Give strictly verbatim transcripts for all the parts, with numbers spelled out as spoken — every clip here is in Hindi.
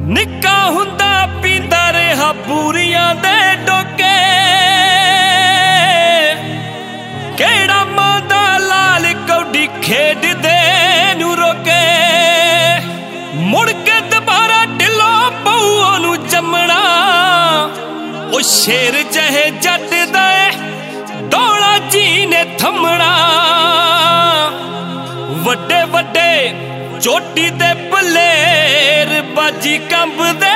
निक्का हुंदा पींदा रहा बूरियां दे डोके, केड़ा मां दा लाल कौडी खेडदे नू रोके। मुड़ के दोबारा ढिलो पऊ ओनू जमना, ओ शेर जहे जट दा दौड़ा जी ने थमना। वड्डे वड्डे चोटी दे पलेर बाजी कंब दे,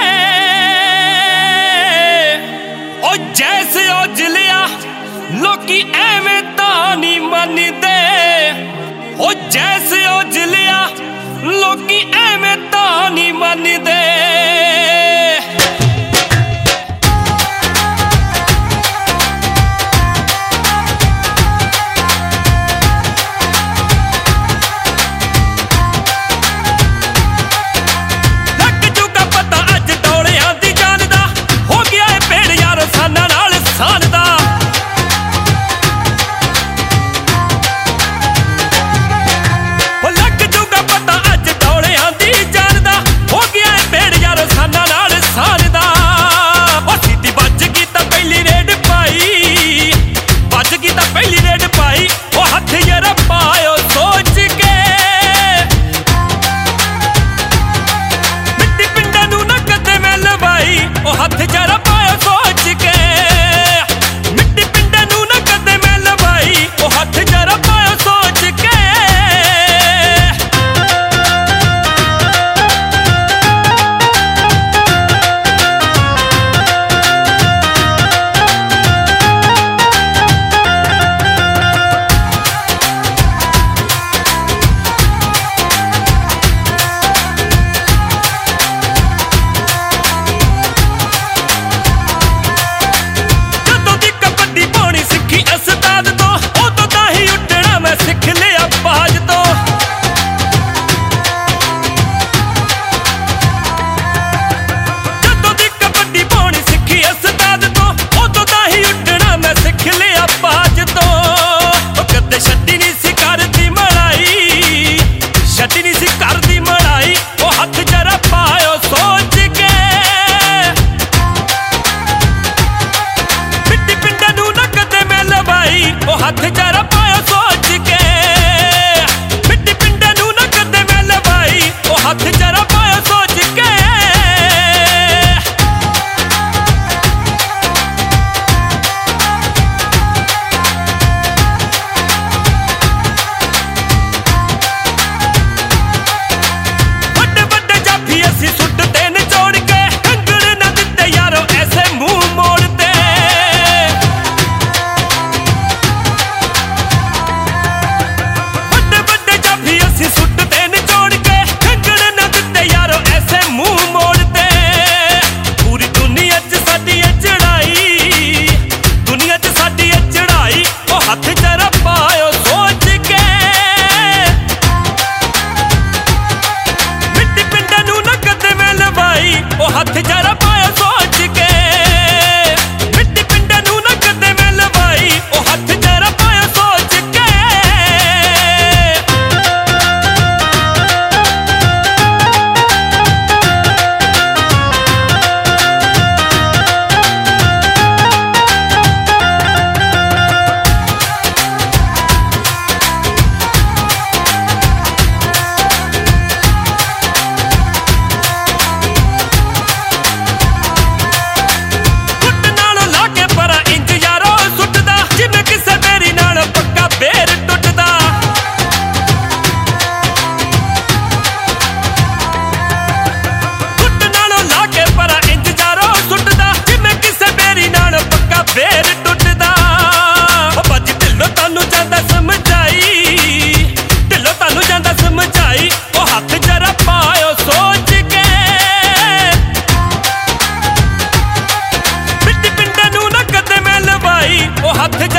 ओ जैसे ओजलिया लोकी एवें तानी मनदे। ओ जैसे ओजलिया लोकी एवें तानी मनदे। हाथ जरा पायो सोच के, मिट्टी पिंडे नू ना कदे मैं लवाई। ओ हाथ जरा पायो सोच के। बड़े बड़े जाफी असी सुटते न जोड़ के, कंगड़ ना दिते यारो ऐसे मुंह मोड़ते। हाथ जरा पायो सोच के, मिट्टी पिंडे नू ना कदे मैं लवाई। ओ हाथ जरा पायो सोच के, मिट्टी पिंडे नू ना कदे मैं लवाई। ओ हाथ जरा पायो सोच के। फेर टुटदा बज ढिलो तानू जांदा समझाई, ढिलो तानू जांदा समझाई। ओ हाथ जरा पायो सोच के, मिट्टी पिंडे नू ना कदे मैं लवाई। ओ हाथ